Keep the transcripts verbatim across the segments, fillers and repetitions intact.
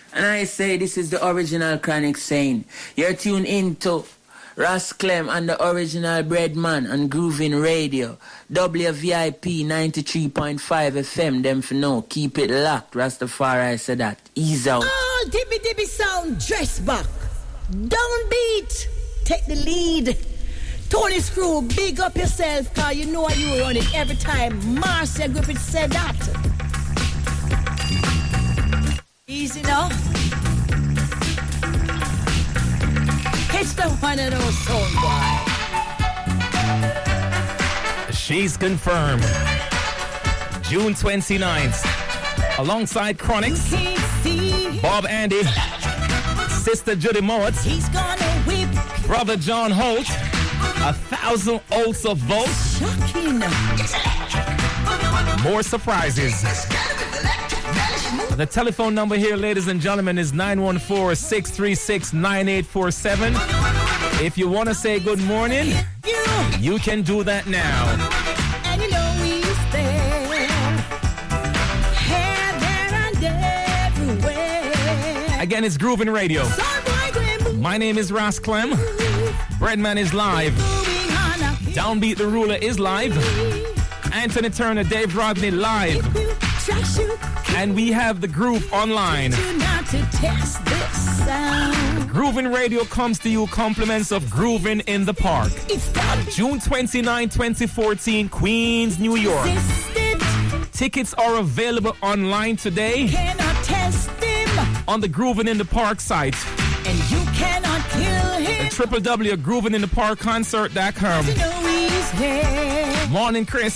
And I say this is the original Chronic saying, you're tuned into Ras Clem and the original Breadman on Groovin Radio. W V I P ninety-three point five F M, them for now. Keep it locked. Rastafari said that. Ease out. Oh, Dibby Dibby sound, dress back. Downbeat, take the lead. Tony Screw, big up yourself, cause you know you run it every time Marcia Griffith said that. Easy now. It's the one and only song, boy. She's confirmed. June twenty-ninth. Alongside Chronics, Bob Andy, Sister Judy Mowat, He's gonna whip. Brother John Holt, a thousand oaths of votes. Shocking. More surprises. The telephone number here, ladies and gentlemen, is nine one four, six three six, nine eight four seven. If you want to say good morning, you can do that now. And you know he's there. Here, there, and everywhere. Again, it's Groovin Radio. My name is Ras Clem. Breadman is live. Downbeat the Ruler is live. Anthony Turner, Dave Rodney live. And we have the group online. Groovin Radio comes to you compliments of Groovin in the Park. June twenty-ninth, twenty fourteen, Queens, New York. Tickets are available online today on the Groovin in the Park site. And you cannot kill him. w w w dot groovin in the park concert dot com. Morning, Chris.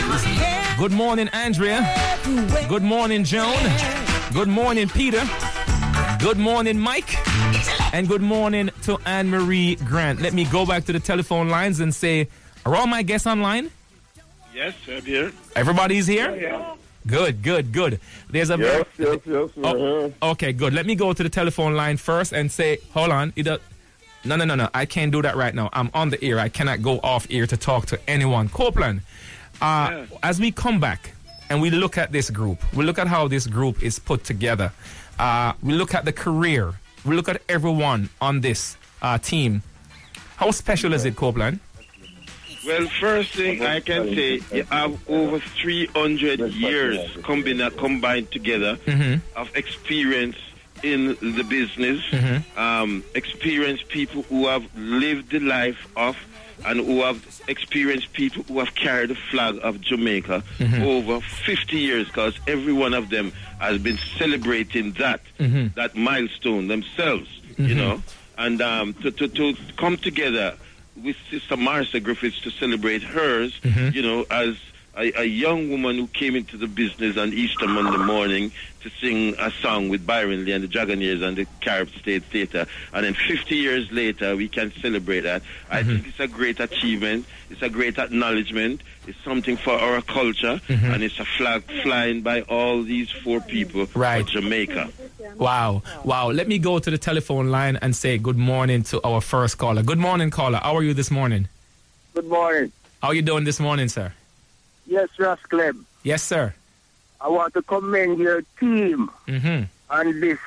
Good morning, Andrea. Good morning, Joan. Good morning, Peter. Good morning, Mike. And good morning to Anne-Marie Grant. Let me go back to the telephone lines and say, are all my guests online? Yes, I'm here. Everybody's here? Yeah, yeah. Good, good, good. There's a yes, yes, yes. Oh, okay, good. Let me go to the telephone line first and say, hold on. Either... No, no, no, no. I can't do that right now. I'm on the air. I cannot go off air to talk to anyone. Copeland, uh, yeah. As we come back and we look at this group, we look at how this group is put together. Uh, we look at the career. We look at everyone on this uh, team. How special is it, Copeland? Well, first thing I can say, you have over three hundred years combined, combined together mm-hmm. of experience in the business, mm-hmm. um, experienced people who have lived the life of and who have experienced people who have carried the flag of Jamaica mm-hmm. over fifty years, because every one of them has been celebrating that, mm-hmm. that milestone themselves, mm-hmm. you know, and um, to, to, to come together with Sister Marcia Griffiths to celebrate hers, mm-hmm. you know, as a, a young woman who came into the business on Easter Monday morning to sing a song with Byron Lee and the Dragonaires and the Carib State Theatre. And then fifty years later, we can celebrate that. Mm-hmm. I think it's a great achievement. It's a great acknowledgement. It's something for our culture. Mm-hmm. And it's a flag flying by all these four people right. for Jamaica. Wow. Wow. Let me go to the telephone line and say good morning to our first caller. Good morning, caller. How are you this morning? Good morning. How are you doing this morning, sir? Yes, Ras Clem. Yes, sir. I want to commend your team mm-hmm. and this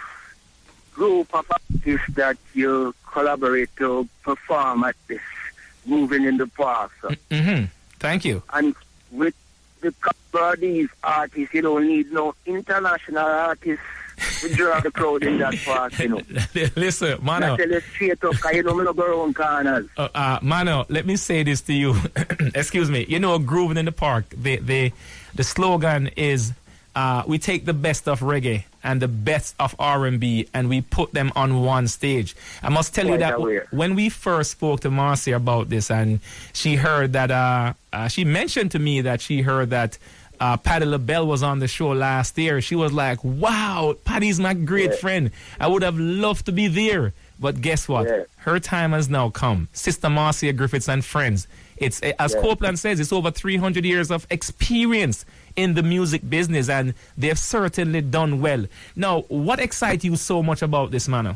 group of artists that you collaborate to perform at this Moving in the Park. So. Mm-hmm. Thank you. And with the cover of these artists, you don't need no international artists to draw the crowd in that park, you know. Listen, Mano. Not straight up, you know, me no go around corners. Uh, uh, Mano, let me say this to you. Excuse me. You know, Grooving in the Park, the, the, the slogan is, uh, we take the best of reggae and the best of R and B and we put them on one stage. I must tell Quite you that aware. w- when we first spoke to Marcia about this and she heard that, uh, uh, she mentioned to me that she heard that Uh, Patti LaBelle was on the show last year. She was like, wow, Patty's my great yeah. friend. I would have loved to be there. But guess what? Yeah. Her time has now come. Sister Marcia Griffiths and friends. It's, as yeah. Copeland says, it's over three hundred years of experience in the music business, and they've certainly done well. Now, what excites you so much about this, Mano?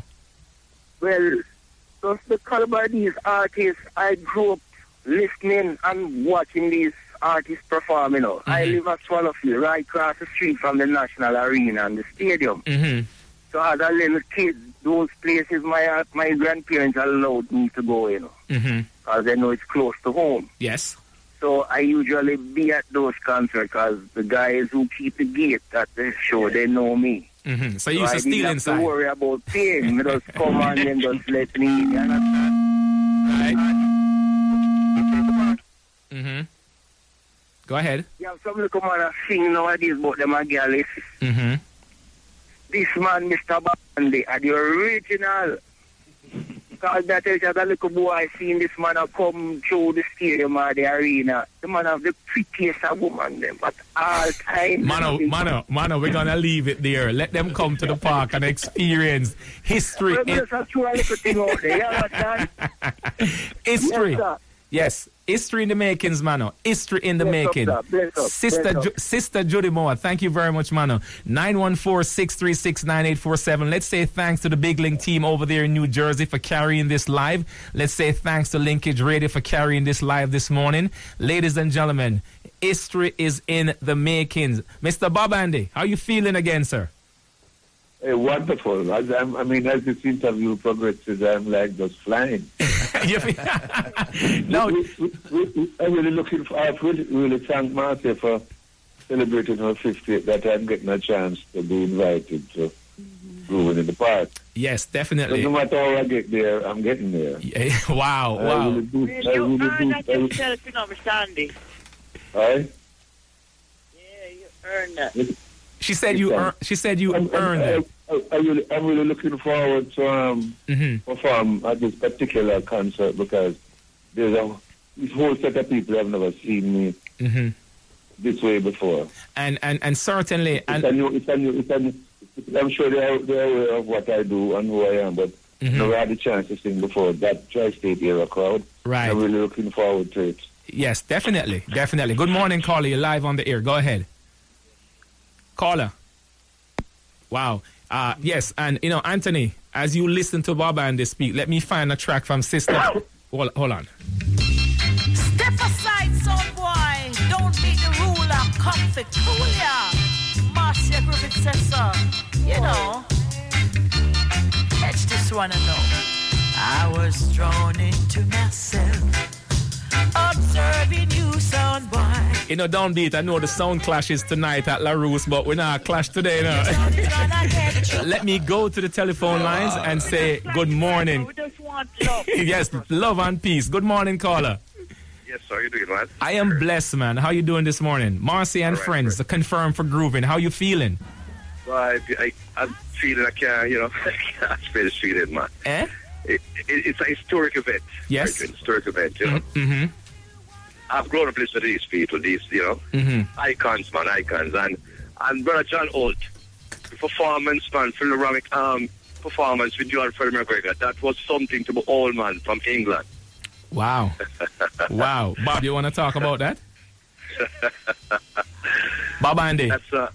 Well, just the caliber of these artists, I grew up listening and watching these artists perform, you know. Mm-hmm. I live at Swallowfield, right across the street from the National Arena and the stadium. Mm-hmm. So as a little kid, those places my uh, my grandparents allowed me to go, you know. Mm-hmm. Because they know it's close to home. Yes. So I usually be at those concerts because the guys who keep the gate at the show, they know me. Mm-hmm. So you used so to steal I inside. Don't worry about paying. Me just come on and just let me in. You understand? Right. Mm-hmm. Go ahead. Yeah, some little man are sing nowadays about them a girl is. Mm-hmm. This man, Mister Bandy, are the original. Because that is a little boy seeing this man come through the stadium or the arena. The man have the prettiest of woman them at all times. Mano, mano, mano, we're gonna leave it there. Let them come to the park and experience history. Well, in... there's a true little thing out there, you understand? History. Yes, sir. Yes, history in the makings, mano. History in the Bless making. up, bless up, Sister bless Ju- up. Sister Judy Moore, thank you very much, mano. nine one four, six three six, nine eight four seven. Let's say thanks to the Big Link team over there in New Jersey for carrying this live. Let's say thanks to Linkage Radio for carrying this live this morning. Ladies and gentlemen, history is in the makings. Mister Bob Andy, how you feeling again, sir? Hey, wonderful. As I'm, I mean, as this interview progresses, I'm like just flying. No, we, we, we, we, I'm really looking for. I really, really thank Marcia for celebrating her fiftieth. That I'm getting a chance to be invited to Grooving in the Park. yes, But definitely. no matter how I get there, I'm getting there. Yeah, wow, I wow. really do. I You really earn do. that I really, yourself, you know, Mister Andy. Aye? Yeah, you earn that. She said you. Earn, she said you I'm, earned I'm, it. I, I really, I'm really looking forward to um, Mm-hmm. perform at this particular concert because there's a this whole set of people have never seen me Mm-hmm. this way before. And and and certainly, It's and a new, it's a new, it's a new, I'm sure they're, they're aware of what I do and who I am, but Mhm. never had the chance to sing before that Tri-State era crowd. Right. I'm really looking forward to it. yes, definitely, definitely. Good morning, caller. You're live on the air. Go ahead, caller. Wow. Uh, yes, and you know, Anthony, as you listen to Bob Andy speak, let me find a track from Sister. hold, hold on. Step aside, son boy. Don't be the ruler. Comfort, Julia. Marcia Griffith says so. You know. Catch this one and know. I was thrown into myself. Observing you, son boy. You know, downbeat. I know the sound clashes tonight at La Rousse, but we're not clash today. No. Let me go to the telephone lines and say good morning. We just want love. Yes, love and peace. Good morning, caller. Yes, sir. How you doing, man? I am blessed, man. How you doing this morning? Marcy and All right, friends, the confirm for grooving. How you feeling? Well, I, I, I'm feeling I can't, you know, I can't spell the street in, man. Eh? It, it, it's a historic event. Yes. Right, historic event, you know. Mm-hmm. I've grown up listening to these people, these, you know, Mm-hmm. icons, man, icons. And, and Brother John Holt, the performance, man, philharmonic um, performance with John Freddie McGregor, that was something to behold, man, from England. Wow. Wow. Bob, you want to talk about that? Bob Andy. That's uh,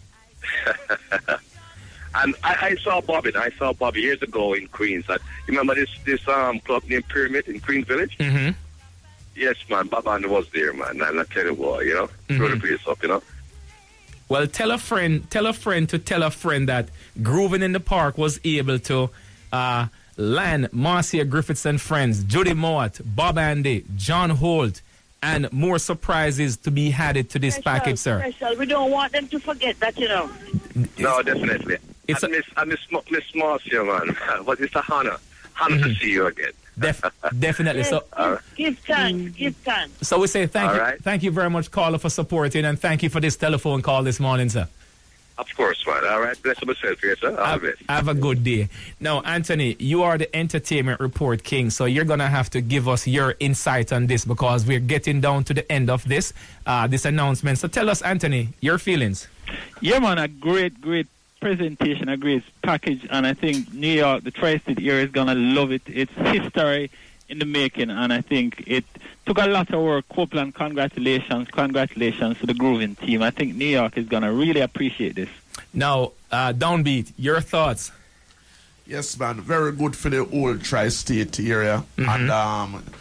and I, I saw Bobby. I saw Bobby years ago in Queens. And you remember this this um club named Pyramid in Queens Village? Mm-hmm. Yes, man. Bob Andy was there, man. And I tell you what, you know, throw the place up, you know. Well, tell a friend, tell a friend to tell a friend that Grooving in the Park was able to uh, land Marcia Griffiths and friends, Judy Mowat, Bob Andy, John Holt, and more surprises to be added to this Special, package, sir. Special. We don't want them to forget that, you know. No, definitely. It's I a- miss I miss Mo- Miss Marcia, man. But it's a honor, honor to see you again. Def- definitely. So, All right. Give thanks, give thanks. so we say thank All you, right. thank you very much, caller, for supporting, and thank you for this telephone call this morning, sir. Of course, man. All right. Bless myself here, sir. All Have, the best. have a good day. Now, Anthony, you are the entertainment report king, so you're going to have to give us your insight on this because we're getting down to the end of this, uh, this announcement. So tell us, Anthony, your feelings. Yeah, man, a great, great presentation, a great package, and I think New York, the Tri-State area is going to love it. It's history in the making, and I think it took a lot of work. Copeland, congratulations, congratulations to the Grooving team. I think New York is going to really appreciate this. Now, uh, Downbeat, your thoughts? Yes, man. Very good for the old Tri-State area. Mhm. And um,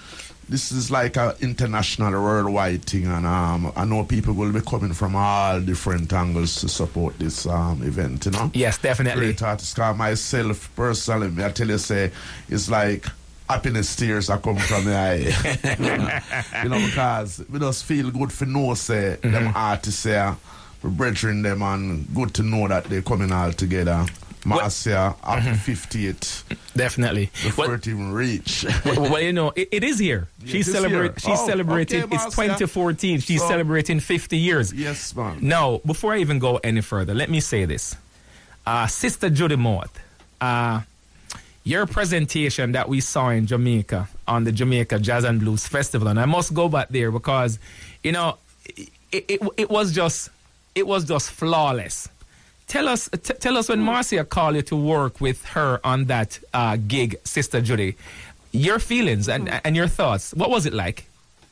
this is like an international, worldwide thing, and um, I know people will be coming from all different angles to support this um, event, you know? Yes, definitely. Great artists. Cause myself, personally, I tell you, say, it's like happiness tears are coming from the eye. You know, because we just feel good for know, say, mm-hmm. them artists here, we're brethren them, and good to know that they're coming all together. Marcia, after mm-hmm. fifty-eight. Definitely. Before well, it even reach. well, well, you know, it, it is here. She's, yeah, celebra- she's oh, celebrating, okay, it's twenty fourteen. She's so, celebrating fifty years. Yes, man. Now, before I even go any further, let me say this. Uh, Sister Judy Moore, uh, your presentation that we saw in Jamaica on the Jamaica Jazz and Blues Festival, and I must go back there because, you know, it, it, it was just, it was just flawless. Tell us, t- tell us when Marcia called you to work with her on that uh, gig, Sister Judy, your feelings and, mm. and your thoughts. What was it like?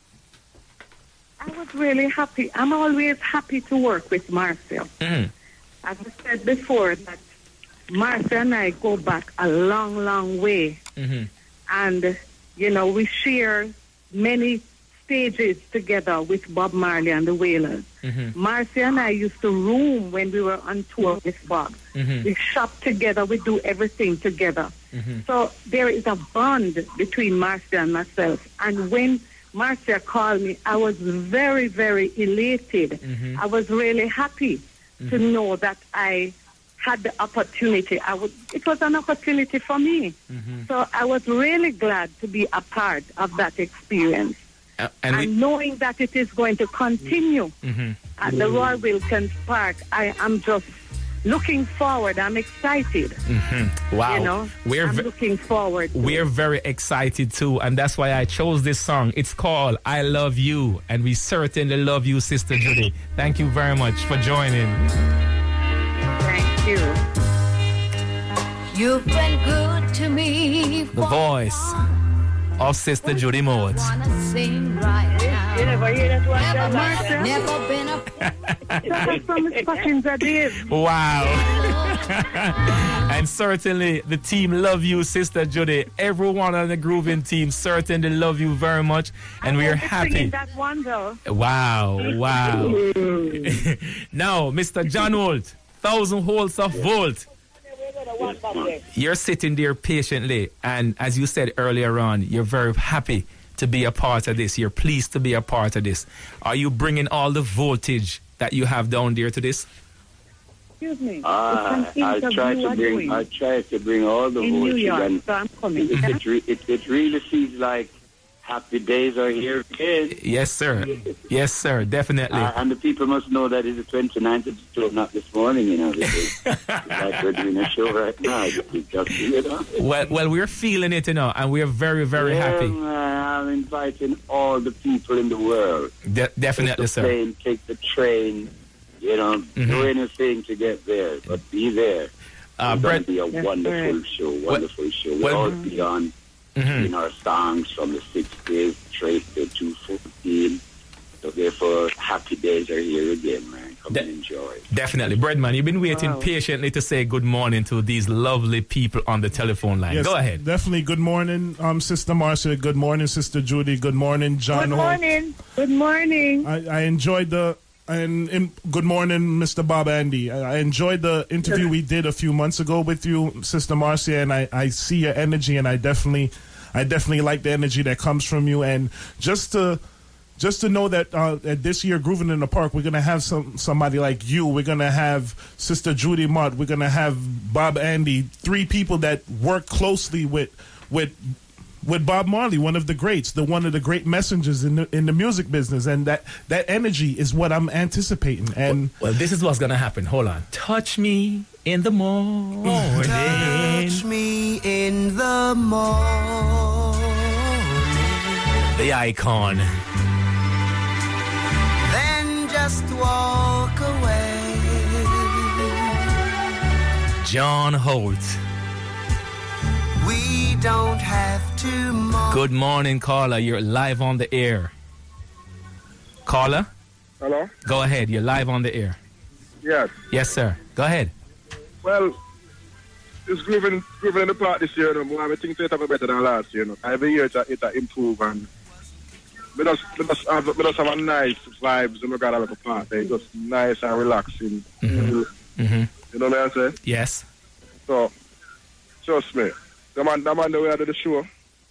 I was really happy. I'm always happy to work with Marcia. Mm. As I said before, that Marcia and I go back a long, long way. Mm-hmm. And, you know, we share many stages together with Bob Marley and the Wailers. Mm-hmm. Marcia and I used to room when we were on tour with Bob. Mm-hmm. We shop together, we do everything together. Mm-hmm. So there is a bond between Marcia and myself. And when Marcia called me, I was very, very elated. Mm-hmm. I was really happy mm-hmm. to know that I had the opportunity. I would. It was an opportunity for me. Mm-hmm. So I was really glad to be a part of that experience. Uh, and, and we, knowing that it is going to continue mm-hmm. at the Roy Wilkins Park, I am just looking forward. I'm excited. Mm-hmm. Wow. You know, we're I'm ve- looking forward. We're it. very excited too, and that's why I chose this song. It's called I Love You, and we certainly love you, Sister Judy. Thank you very much for joining. Thank you. You've been good to me. The voice of Sister Judy Moore. Right you never hear that one? Never, never been a... That's some fucking ideas. Wow. And certainly the team love you, Sister Judy. Everyone on the Grooving team certainly love you very much. And we are happy. That one, though. Wow, wow. Now, Mister John Holt, Thousand Holds of Volt. You're sitting there patiently, and as you said earlier on, you're very happy to be a part of this. You're pleased to be a part of this. Are you bringing all the voltage that you have down there to this? Excuse me. Uh, I try to bring. I try to bring all the in voltage. New York, and so I'm coming. It, it, re- it, it really feels like happy days are here again. Yes, sir. Yes, sir. Definitely. Uh, and the people must know that it's the twenty-ninth of October, not this morning, you know. It's like we're doing a show right now. Just, you know. Well, well, we're feeling it, you know, and we're very, very yeah, happy. Man, I'm inviting all the people in the world. De- definitely, take the sir. Plane, take the train, you know, mm-hmm. do anything to get there, but be there. Uh, it's Brett, going to be a yes, wonderful right. show, wonderful well, show. We'll well, all be on. Mm-hmm. In our songs from the sixties straight to two fourteen. So therefore, happy days are here again, man. Come De- and enjoy. Definitely. Breadman, you've been waiting wow. patiently to say good morning to these lovely people on the telephone line. Yes, go ahead. Definitely. Good morning, um, Sister Marcia. Good morning, Sister Judy. Good morning, John. Good morning. Holt. Good morning. I, I enjoyed the... And in, good morning, Mister Bob Andy. I, I enjoyed the interview we did a few months ago with you, Sister Marcia, and I, I see your energy, and I definitely, I definitely like the energy that comes from you. And just to, just to know that uh, at this year, Grooving in the Park, we're gonna have some somebody like you. We're gonna have Sister Judy Mott. We're gonna have Bob Andy. Three people that work closely with with. with Bob Marley, one of the greats, the one of the great messengers in the in the music business, and that, that energy is what I'm anticipating. And well, well, this is what's gonna happen. Hold on. Touch me in the morning. Touch me in the morning. The icon. Then just walk away. John Holt. We don't have to mo- Good morning, caller. You're live on the air. Caller? Hello? Go ahead. You're live on the air. Yes. Yes, sir. Go ahead. Well, it's grooving, grooving in the park this year. You know, I think it's better than last year. You know. Every year it's a, it's a improve, and we just, we just, have, we just have a nice vibes when we got a little party. Just nice and relaxing. Mm-hmm. Mm-hmm. You know what I'm saying? Yes. So, trust me, the man, the man that we had at the show,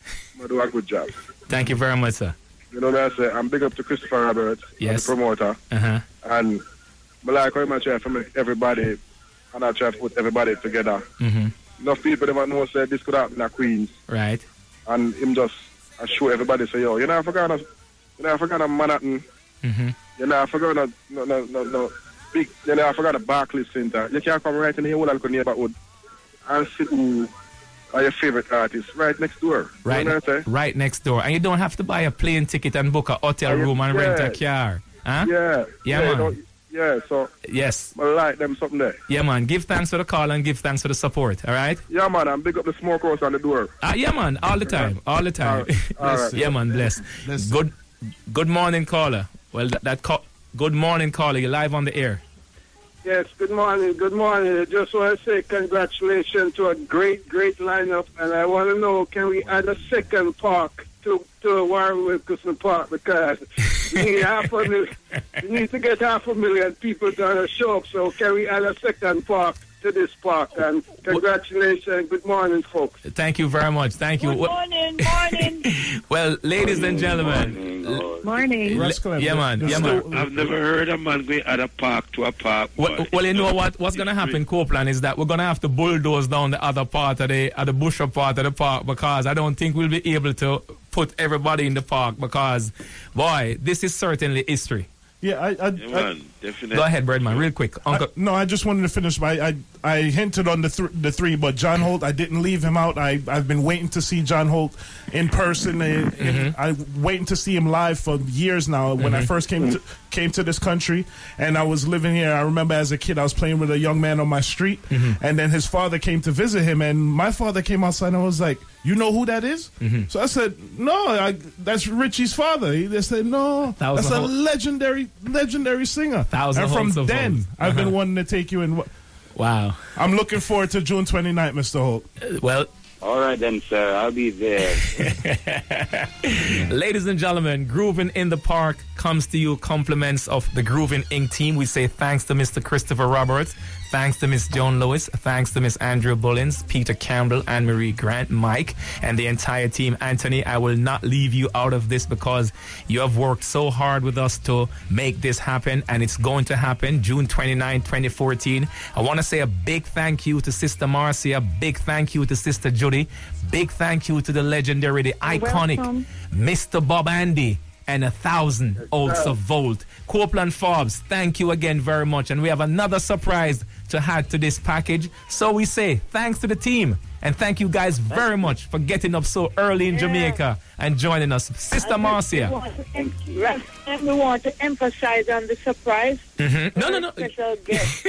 I do a good job. Thank you very much, sir. You know what I'm saying? I'm big up to Christopher Roberts, yes. the promoter. Uh-huh. And I like how much I try to make everybody, and I try to put everybody together. Mm-hmm. Enough people never know say this could happen at Queens. Right. And him just I show everybody say, yo, you know I forgot you know I forgot Manhattan. Mm-hmm. You know I forgot no no no no, no big you know I forgot the Barclays Center. You can come right in here whole local neighborhood and sit in are your favorite artists right next door. Right, you know what I'm saying? Right next door. And you don't have to buy a plane ticket and book a hotel yeah, room and yeah. rent a car. Huh? Yeah. Yeah, yeah man. Yeah, so yes, I like them something there. Yeah, man. Give thanks for the call and give thanks for the support. All right. Yeah, man. I'm big up the smoke house on the door. Uh, yeah, man. All the time. All the time. All right. All right. Yeah, man. Bless. Bless. Good. Good morning, caller. Well, that, that call. Good morning, caller. You're live on the air. Yes. Good morning. Good morning. I just want to say congratulations to a great, great lineup, and I want to know, can we add a second park to to Warren Wilkerson Park, because we need half a million, we need to get half a million people to show up. So can we add a second park to this park? And congratulations, good morning, folks. Thank you very much. Thank you. Good morning, morning. Well, ladies and gentlemen. Morning. L- yeah, man. Yeah, man. I've never heard a man going at a park to a park. Well, well, you know what? What's going to happen, Copeland, is that we're going to have to bulldoze down the other part of the, of the busher part of the park, because I don't think we'll be able to put everybody in the park, because, boy, this is certainly history. Yeah, I, I, yeah, man, definitely. Go ahead, Breadman, real quick. Uncle. I, no, I just wanted to finish. My, I I hinted on the th- the three, but John Holt, I didn't leave him out. I I've been waiting to see John Holt in person. And, Mm-hmm. and I'm waiting to see him live for years now. When Mm-hmm. I first came to came to this country, and I was living here, I remember as a kid, I was playing with a young man on my street, Mm-hmm. and then his father came to visit him, and my father came outside and I was like, "You know who that is?" Mm-hmm. So I said, "No, I, that's Richie's father." He they said, "No, That was that's a a whole- legendary legendary singer." Thousand and from Holts of then, Holts. I've Uh-huh. been wanting to take you in. Wow. I'm looking forward to June twenty-ninth, Mister Holt. Uh, well, all right then, sir. I'll be there. Ladies and gentlemen, Groovin' in the Park comes to you compliments of the Groovin' Incorporated team. We say thanks to Mister Christopher Roberts, thanks to Miss Joan Lewis, thanks to Miss Andrea Bullins, Peter Campbell, Anne-Marie Grant, Mike, and the entire team. Anthony, I will not leave you out of this, because you have worked so hard with us to make this happen, and it's going to happen June twenty-ninth, twenty fourteen. I want to say a big thank you to Sister Marcia, big thank you to Sister Judy, big thank you to the legendary, the iconic welcome. Mister Bob Andy, and a thousand ounces of Volt. Copeland Forbes, thank you again very much. And we have another surprise to add to this package. So we say thanks to the team, and thank you guys very much for getting up so early in Yeah. Jamaica and joining us. Sister Marcia. And we want to emphasize on the surprise. Mm-hmm. No, no, no. Special guest.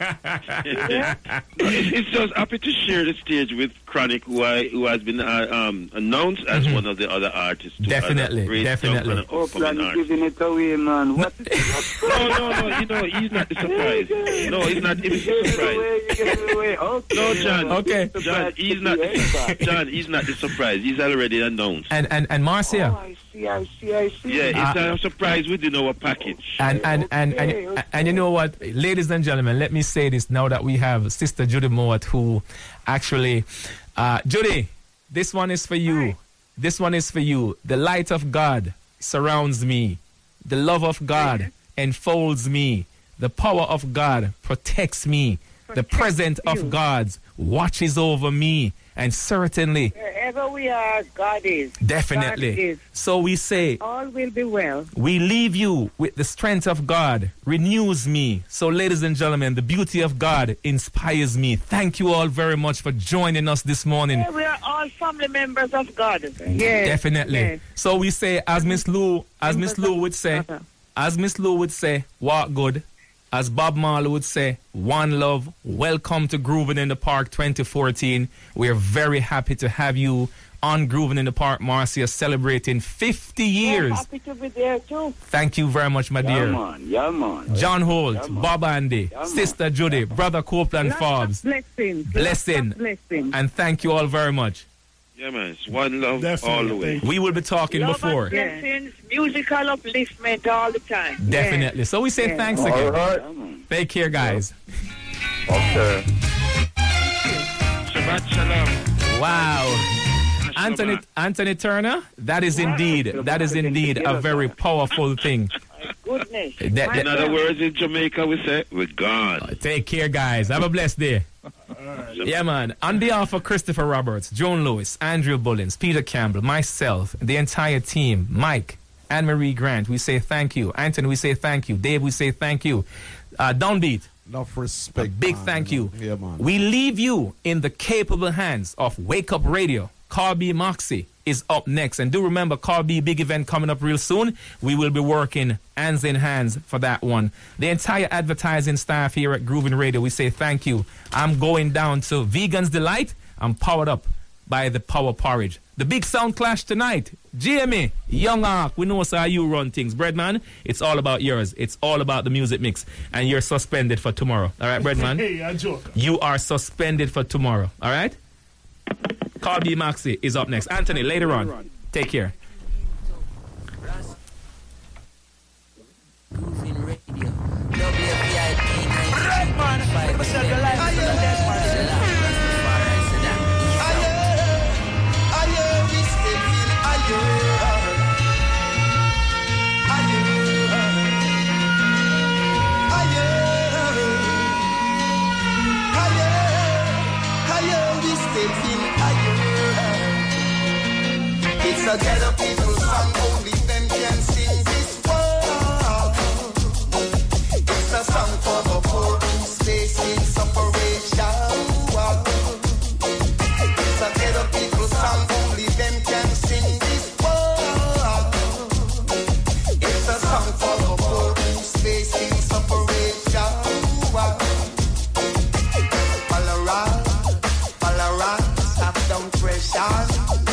Yeah. it's, it's just happy to share the stage with Chronic, who, I, who has been uh, um, announced as Mm-hmm. one of the other artists. too, Definitely, as a great definitely. young and Oh, upcoming plan artist. giving it away, man. What? No, no, no. You know, he's not the surprise. No, he's not even the surprise. Okay. No, John. Okay. John, he's not. The, John, he's not the surprise. He's already announced. And and and Marcia. Oh, I see, I see, I see. Yeah, it's Uh, a surprise within our package. And and, and, and, Okay, and okay. and you know what, ladies and gentlemen, let me say this now that we have Sister Judy Mowat, who actually, uh, Judy, this one is for you. This one is for you. The light of God surrounds me. The love of God enfolds me. The power of God protects me. The presence of God watches over me. And certainly, Wherever we are, God is. definitely. God is. So we say, All will be well. we leave you with the strength of God, renews me. So, ladies and gentlemen, the beauty of God inspires me. Thank you all very much for joining us this morning. Yeah, we are all family members of God. Yes. Definitely. Yes. So we say, as Miss Lou, as Miss Members Lou of would say, Father. as Miss Lou would say, walk good. As Bob Marley would say, one love. Welcome to Groovin' in the Park twenty fourteen. We are very happy to have you on Groovin' in the Park, Marcia, celebrating fifty years. I'm happy to be there too. Thank you very much, my Yeah, dear. man. Yeah, man. John Holt, Yeah, man. Bob Andy, Yeah, man. Sister Judy, Brother Copeland Lots Forbes, of blessings. Blessing. Lots of blessings. and thank you all very much. Yeah, man. It's one love Definitely. all the way. We will be talking Love before. and blessings, musical upliftment all the time. Definitely. So we say Yeah. thanks All again. right. Take care, guys. Okay. Shabbat shalom. Wow. Anthony Anthony Turner, that is indeed, that is indeed a very powerful thing. Goodness. That- that- In other words, in Jamaica, we say, we're gone. Take care, guys. Have a blessed day. Yeah, man. On behalf of Christopher Roberts, Joan Lewis, Andrew Bullins, Peter Campbell, myself, the entire team, Mike, Anne-Marie Grant, we say thank you. Anthony, we say thank you. Dave, we say thank you. Uh, Downbeat. Enough respect. A big man. thank you. Yeah, man. We leave you in the capable hands of Wake Up Radio. Carl B. Moxie is up next. And do remember, Carl B. big event coming up real soon. We will be working hands in hands for that one. The entire advertising staff here at Groovin Radio, we say thank you. I'm going down to Vegan's Delight. I'm powered up by the Power Porridge. The big sound clash tonight. Jamie, Young Ark, we know how you run things. Breadman, it's all about yours. It's all about the music mix. And you're suspended for tomorrow. All right, Breadman? Hey, I joke. You are suspended for tomorrow. All right? Carl B. Maxi is up next. Anthony, later on. Take care. Groovin Radio. W V I P ninety-three point five. It's a ghetto people song, only them can sing this world. It's a song for the poor who's facing separation. It's a ghetto people song, only them can sing this world. It's a song for the poor who's facing separation. All around, all around, stop down pressure.